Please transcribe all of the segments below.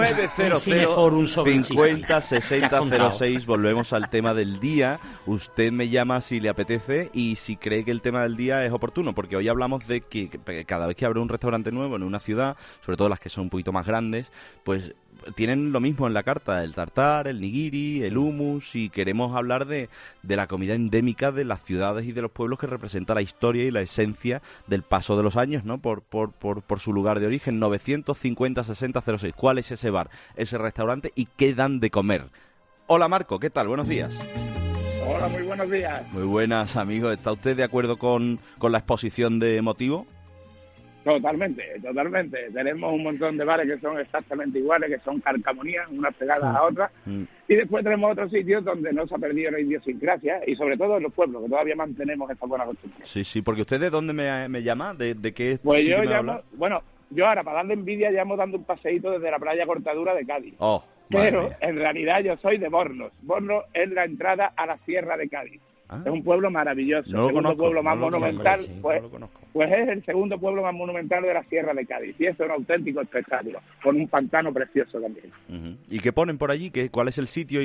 900-50-60-06. Volvemos al tema del día. Usted me llama si le apetece y si cree que el tema del día es oportuno, porque hoy hablamos de que cada vez que abre un restaurante nuevo en una ciudad, sobre todo las que son un poquito más grandes, pues tienen lo mismo en la carta: el tartar, el nigiri, el hummus, y queremos hablar de la comida endémica de las ciudades y de los pueblos, que representa la historia y la esencia del paso de los años, ¿no? Por su lugar de origen. 950-60-06. ¿Cuál es ese bar, ese restaurante y qué dan de comer? Hola Marco, ¿qué tal? Buenos días. Hola, muy buenos días. Muy buenas, amigos. ¿Está usted de acuerdo con la exposición de motivo? Totalmente. Tenemos un montón de bares que son exactamente iguales, que son carcamonías, unas pegadas a otras. Y después tenemos otros sitios donde no se ha perdido la idiosincrasia, y sobre todo en los pueblos, que todavía mantenemos esta buena costumbre. Sí, porque usted, ¿de dónde me llama? ¿De qué? Pues yo llamo, yo ahora, para darle envidia, llamo dando un paseíto desde la playa Cortadura de Cádiz. Pero en realidad yo soy de Bornos. Bornos es la entrada a la Sierra de Cádiz. Es un pueblo maravilloso. No lo conozco, pueblo más monumental, pues es el segundo pueblo más monumental de la Sierra de Cádiz. Y eso es un auténtico espectáculo, con un pantano precioso también. ¿Y qué ponen por allí? ¿Cuál es el sitio y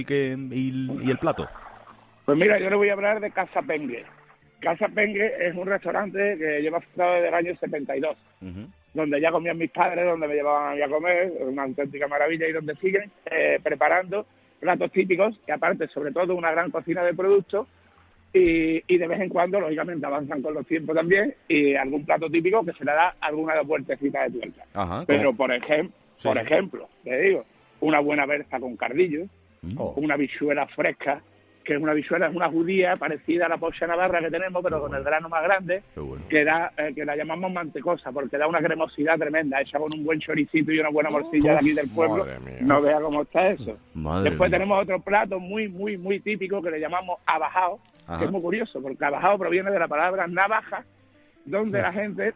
el plato? Pues mira, yo le voy a hablar de Casa Pengue. Casa Pengue es un restaurante que lleva fundado desde el año 72, donde ya comían mis padres, donde me llevaban a mí a comer, una auténtica maravilla, y donde siguen preparando platos típicos, y aparte, sobre todo, una gran cocina de productos. Y de vez en cuando, lógicamente, avanzan con los tiempos también, y algún plato típico que se le da alguna vueltecita de tuerca. Pero, por ejemplo, te digo, una buena berza con cardillo, una habichuela fresca, que es una judía parecida a la pocha navarra que tenemos, pero con el grano más grande, que la llamamos mantecosa, porque da una cremosidad tremenda, hecha con un buen choricito y una buena morcilla de aquí del pueblo. No vea cómo está eso. Después tenemos otro plato muy, muy, muy típico que le llamamos abajao, que es muy curioso, porque abajao proviene de la palabra navaja, donde la gente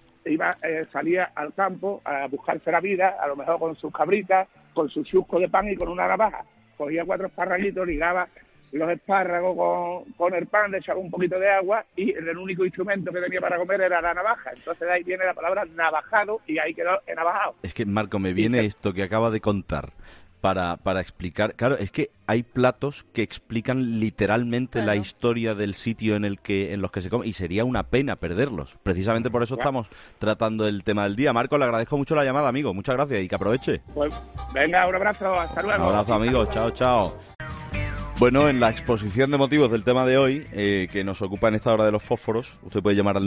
salía al campo a buscarse la vida, a lo mejor con sus cabritas, con su chusco de pan y con una navaja. Cogía 4 esparraguitos, ligaba los espárragos con el pan, le echaba un poquito de agua, y el único instrumento que tenía para comer era la navaja. Entonces de ahí viene la palabra navajado, y ahí quedó enavajado. Es que, Marco, me viene esto que acaba de contar para explicar. Claro, es que hay platos que explican literalmente la historia del sitio en los que se come, y sería una pena perderlos. Precisamente por eso estamos tratando el tema del día. Marco, le agradezco mucho la llamada, amigo. Muchas gracias, y que aproveche. Pues venga, un abrazo, hasta luego. Un abrazo, amigo. Chao. Bueno, en la exposición de motivos del tema de hoy, que nos ocupa en esta hora de los fósforos, usted puede llamar al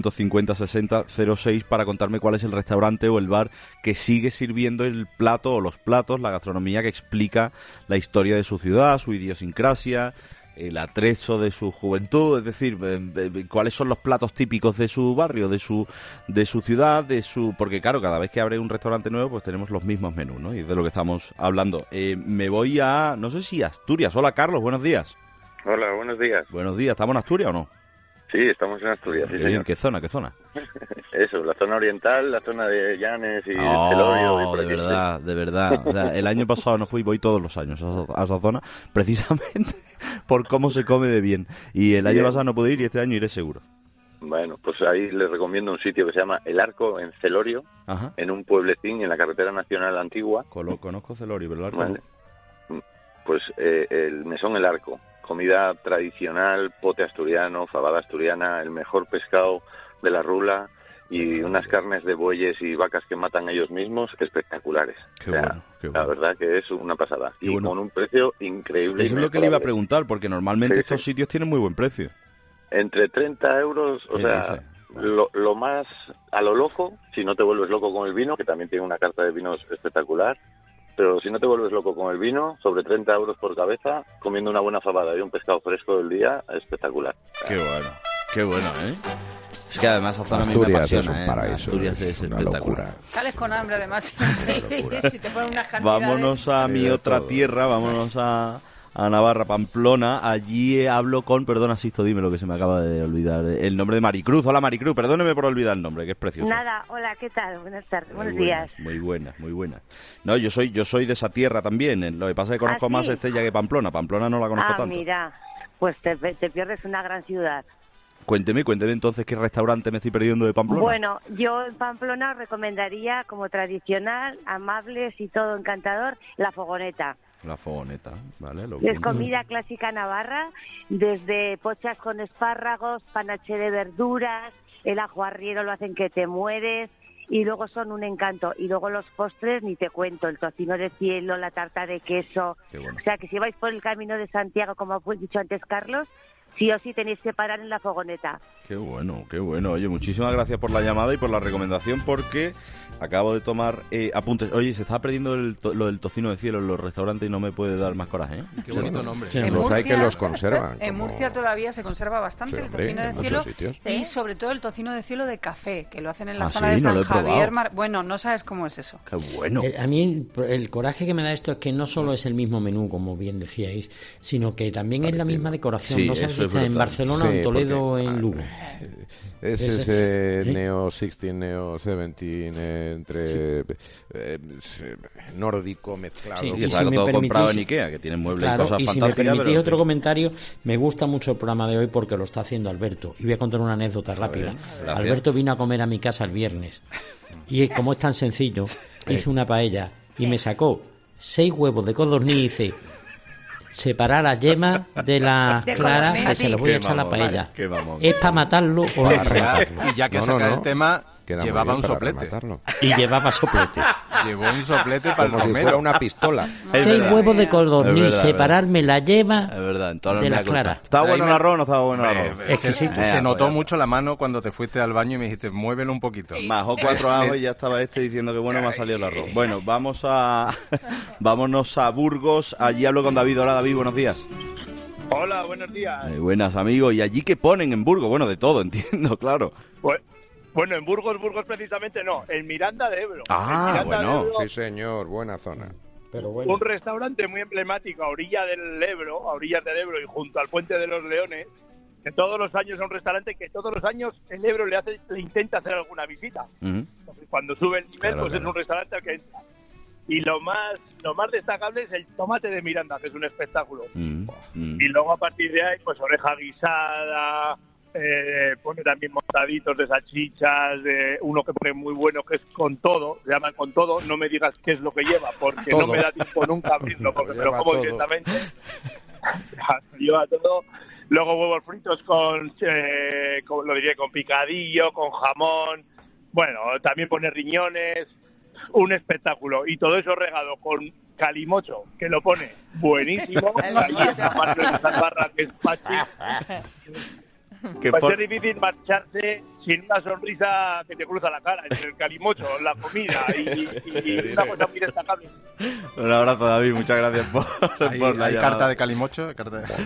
950-60-06 para contarme cuál es el restaurante o el bar que sigue sirviendo el plato o los platos, la gastronomía que explica la historia de su ciudad, su idiosincrasia, el atrezo de su juventud, es decir, cuáles son los platos típicos de su barrio, de su ciudad, porque claro, cada vez que abre un restaurante nuevo, pues tenemos los mismos menús, ¿no? Y es de lo que estamos hablando. Me voy a, no sé si Asturias. Hola, Carlos, buenos días. Hola, buenos días. Buenos días, ¿estamos en Asturias o no? Sí, estamos en Asturias, sí, señor. ¿Qué zona? Eso, la zona oriental, la zona de Llanes y Celorio. De verdad. O sea, el año pasado no voy todos los años a esa zona, precisamente por cómo se come de bien. Y el año pasado no pude ir, y este año iré seguro. Bueno, pues ahí les recomiendo un sitio que se llama El Arco, en Celorio, en un pueblecín en la carretera nacional antigua. Conozco Celorio, pero El Arco ¿vale? Pues el mesón El Arco. Comida tradicional, pote asturiano, fabada asturiana, el mejor pescado de la Rula, y unas carnes de bueyes y vacas que matan ellos mismos espectaculares. Qué bueno. La verdad que es una pasada. Qué y bueno. Con un precio increíble. Eso es lo que le iba a preguntar, porque normalmente estos sitios tienen muy buen precio. Entre 30 euros, o sea, lo más a lo loco, si no te vuelves loco con el vino, que también tiene una carta de vinos espectacular. Pero si no te vuelves loco con el vino, sobre 30 euros por cabeza, comiendo una buena fabada y un pescado fresco del día, espectacular. Qué bueno, ¿eh? Es que además Asturias me apasiona, es un paraíso, Asturias es una locura. Sales con hambre, además. Si te ponen unas cantidades. Vámonos a mi otra tierra, vámonos a Navarra, Pamplona. Allí hablo con, perdona, Sisto, dime lo que se me acaba de olvidar, el nombre de Maricruz. Hola, Maricruz, perdóneme por olvidar el nombre, que es precioso. Nada, hola, ¿qué tal? Buenas tardes, buenos días. Muy buenas. No, yo soy de esa tierra también. Lo que pasa es que conozco más Estella que Pamplona. Pamplona no la conozco tanto. Mira, pues te pierdes una gran ciudad. Cuénteme entonces qué restaurante me estoy perdiendo de Pamplona. Bueno, yo en Pamplona os recomendaría, como tradicional, amables y todo encantador, La Fogoneta. La Fogoneta, ¿vale? Es comida clásica navarra, desde pochas con espárragos, panaché de verduras, el ajo arriero lo hacen que te mueres, y luego son un encanto. Y luego los postres, ni te cuento, el tocino de cielo, la tarta de queso. Bueno. O sea, que si vais por el camino de Santiago, como ha dicho antes Carlos, sí o sí tenéis que parar en La Fogoneta. Qué bueno, qué bueno. Oye, muchísimas gracias por la llamada y por la recomendación, porque acabo de tomar apuntes. Oye, se está perdiendo lo del tocino de cielo en los restaurantes y no me puede dar más coraje, ¿eh? Qué bonito nombre. Sí, los hay que los conservan. En Murcia todavía se conserva bastante el tocino de cielo y sobre todo el tocino de cielo de café, que lo hacen en la zona de San Javier. Bueno, no sabes cómo es eso. Qué bueno. A mí el coraje que me da esto es que no solo es el mismo menú, como bien decíais, sino que también es la misma decoración. Sí, no sabes eso si es está en brutal. Barcelona o en Toledo o en Lugo. Es ese Neo 16, Neo 17, entre nórdico mezclado. Sí, Y y es si algo me todo permitís, comprado en Ikea, que tienen muebles claro, y cosas y si fantásticas. me permitís pero, otro comentario, me gusta mucho el programa de hoy porque lo está haciendo Alberto. Y voy a contar una anécdota rápida. gracias. Alberto vino a comer a mi casa el viernes. Y como es tan sencillo, hice una paella y me sacó 6 huevos de codorniz y dice: separar la yema de la clara, que se lo voy a echar a la paella. Qué mamón. ¿Es para matarlo o no para matarlo? Y ya que No, saca no. el tema, Queda muy llevaba bien un para soplete. rematarlo. Y llevaba soplete. Llevó un soplete para el Como si fuera romero. una pistola. Es 6 verdad. huevos de Es codorniz, verdad, separarme la yema Es verdad, en todas las de la mea culpa. clara. ¿Estaba Pero bueno ahí el me- arroz o no estaba bueno el arroz? Exquisito. Se notó pues. mucho la mano cuando te fuiste al baño y me dijiste, muévelo un poquito. Majó 4 ajos y ya estaba diciendo que bueno me ha salido el arroz. Bueno, vámonos a Burgos. Allí hablo con David. Hola, David, buenos días. Hola, buenos días. Buenas, amigos. ¿Y allí qué ponen en Burgos? Bueno, de todo, entiendo, claro. Bueno, en Burgos precisamente no, en Miranda de Ebro. Ah, En Miranda bueno. de Ebro, Sí, señor, buena zona. Pero bueno. un restaurante muy emblemático a orillas del Ebro, a orillas del Ebro y junto al Puente de los Leones, que todos los años es un restaurante que todos los años el Ebro le intenta hacer alguna visita. Ujú. Cuando sube el nivel, Claro, pues claro. es un restaurante al que entra. Y lo más destacable es el tomate de Miranda, que es un espectáculo. Y luego a partir de ahí, pues oreja guisada, pone también montaditos de salchichas, uno que pone muy bueno que es con todo, se llama con todo, no me digas qué es lo que lleva, porque Todo. no me da tiempo nunca abrirlo, porque Lo me lo lleva como todo. directamente. Lleva todo. Luego huevos fritos con picadillo, con jamón, bueno, también pone riñones, un espectáculo, y todo eso regado con calimocho, que lo pone buenísimo. Ahí esa parte de esas barras que es pachi. ¿Qué Va a for- ser difícil marcharse sin una sonrisa que te cruza la cara entre el calimocho, la comida y una cosa muy destacable. Un abrazo, David. Muchas gracias por la Hay llamada. carta de calimocho. Carta de...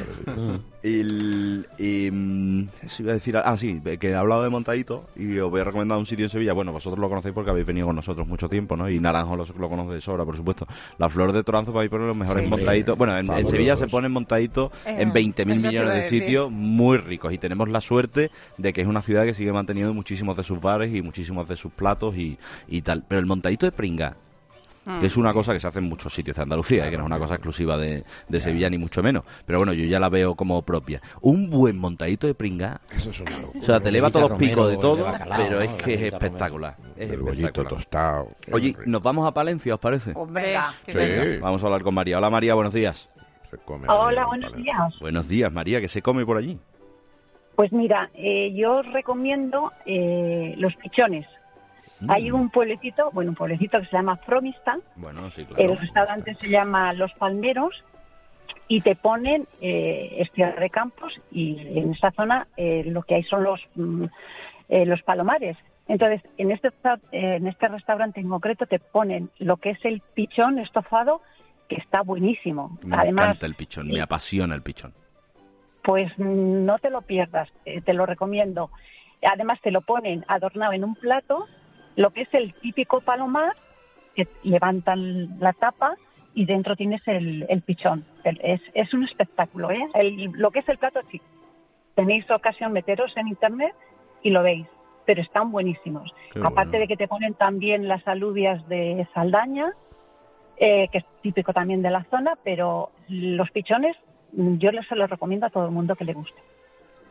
Sí, iba a decir, sí, que he hablado de montadito y os voy a recomendar un sitio en Sevilla. Bueno, vosotros lo conocéis porque habéis venido con nosotros mucho tiempo, ¿no? Y Naranjo lo conoce de sobra, por supuesto. La Flor de Toranzo para ir poner los mejores Sí, montaditos. Bueno, en fabulosos. Sevilla se ponen montaditos en 20.000 eso te millones iba a de decir. sitios muy ricos y tenemos la suerte de que es una ciudad que sigue manteniendo muchísimos de sus bares y muchísimos de sus platos y tal. Pero el montadito de pringa, que es una cosa que se hace en muchos sitios de Andalucía, que no es una cosa exclusiva de Sevilla ni mucho menos, pero bueno, yo ya la veo como propia. Un buen montadito de pringa, Eso es una locura. o sea, te eleva Bollito todos los picos de romero, todo, de bacalao, pero es ¿no? que es Bollito espectacular. Es El bollito espectacular. tostado. Oye, nos vamos a Palencia, ¿os parece? Hombre, Sí, Vamos a hablar con María. Hola, María, buenos días. se come Hola, ahí, buenos vale. días. Buenos días, María, ¿qué se come por allí? Pues mira, yo os recomiendo los pichones. Hay un pueblecito que se llama Fromista. Bueno, sí, claro. El restaurante se llama Los Palmeros y te ponen Tierra de Campos y en esta zona lo que hay son los palomares. Entonces, en este restaurante en concreto te ponen lo que es el pichón estofado, que está buenísimo. Me Además, encanta el pichón, me apasiona el pichón. pues no te lo pierdas, te lo recomiendo. Además te lo ponen adornado en un plato, lo que es el típico palomar, que levantan la tapa y dentro tienes el pichón. Es un espectáculo, ¿eh? Lo que es el plato, sí. Tenéis ocasión meteros en internet y lo veis, pero están buenísimos. Qué Aparte bueno. de que te ponen también las alubias de Saldaña, que es típico también de la zona, pero los pichones yo se los recomiendo a todo el mundo que le guste.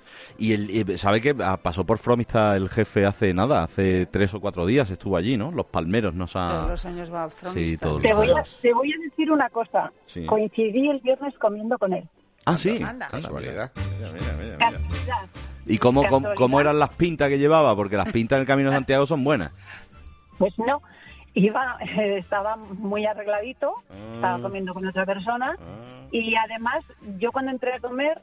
Y sabe que pasó por Fromista el jefe hace 3 o 4 días estuvo allí, ¿no? Los palmeros nos ha... Todos los años va a Fromista. Sí, todos te voy a decir una cosa. Sí. Coincidí el viernes comiendo con él. Ah, sí. Casualidad. Mira. ¿Y cómo eran las pintas que llevaba? Porque las pintas en el Camino de Santiago son buenas. Pues no. Estaba muy arregladito, estaba comiendo con otra persona y además yo cuando entré a comer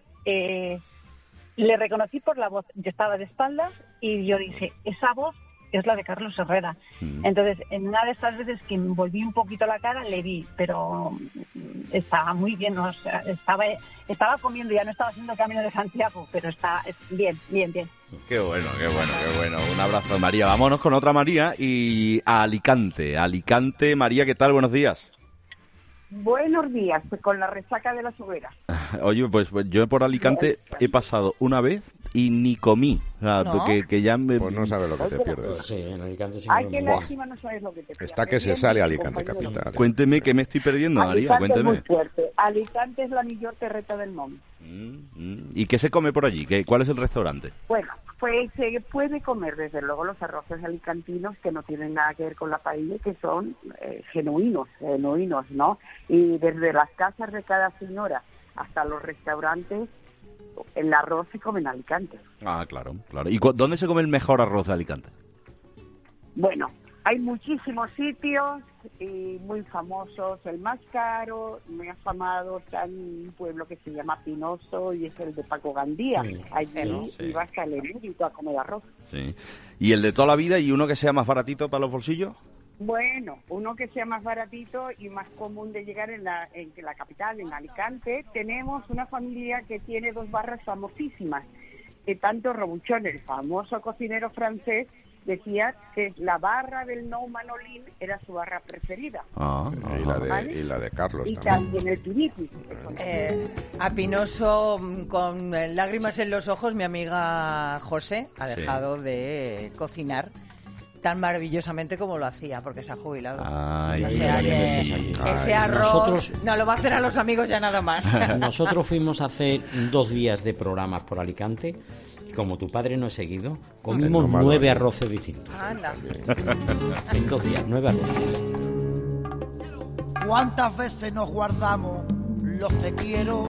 le reconocí por la voz. Yo estaba de espaldas y yo dije, esa voz es la de Carlos Herrera. Entonces, en una de esas veces que me volví un poquito la cara, le vi, pero estaba muy bien, o sea, estaba comiendo, ya no estaba haciendo el Camino de Santiago, pero está bien. Qué bueno. Un abrazo, María. Vámonos con otra María y a Alicante. María, ¿qué tal? Buenos días. Buenos días, con la resaca de las hogueras. Oye, pues yo por Alicante he pasado una vez y ni comí. O sea, ¿No? que ya me... Pues no sabes lo que te pierdes. Sí, en Alicante sí. Ay, qué lástima, no sabes lo que te pierdes. Está que se sale Alicante, capital. Cuénteme qué me estoy perdiendo, María, cuénteme. Es muy fuerte. Alicante es la mejor terreta del mundo. ¿Y qué se come por allí? ¿Cuál es el restaurante? Bueno, pues se puede comer desde luego los arroces alicantinos que no tienen nada que ver con la paella, que son genuinos, ¿no? Y desde las casas de cada señora hasta los restaurantes, el arroz se come en Alicante. Ah, claro. ¿Y dónde se come el mejor arroz de Alicante? Bueno, hay muchísimos sitios y muy famosos. El más caro, muy afamado, está en un pueblo que se llama Pinoso y es el de Paco Gandía. Allí ibas a Lerúrico a comer arroz. Sí. ¿Y el de toda la vida y uno que sea más baratito para los bolsillos? Bueno, uno que sea más baratito y más común de llegar en la capital, en Alicante, tenemos una familia que tiene 2 barras famosísimas. Que tanto Robuchon, el famoso cocinero francés, decía que la barra del Nou Manolín era su barra preferida. Y la de Carlos y también el Piripi. A Pinoso, con lágrimas en los ojos, mi amiga José ha dejado de cocinar tan maravillosamente como lo hacía, porque se ha jubilado. O sea que ese arroz nosotros, no lo va a hacer a los amigos ya nada más. Nosotros fuimos a hacer 2 días de programas por Alicante y como tu padre no he seguido, comimos 9 arroces distintos. Anda. En 2 días, 9 arroces. ¿Cuántas veces nos guardamos los te quiero?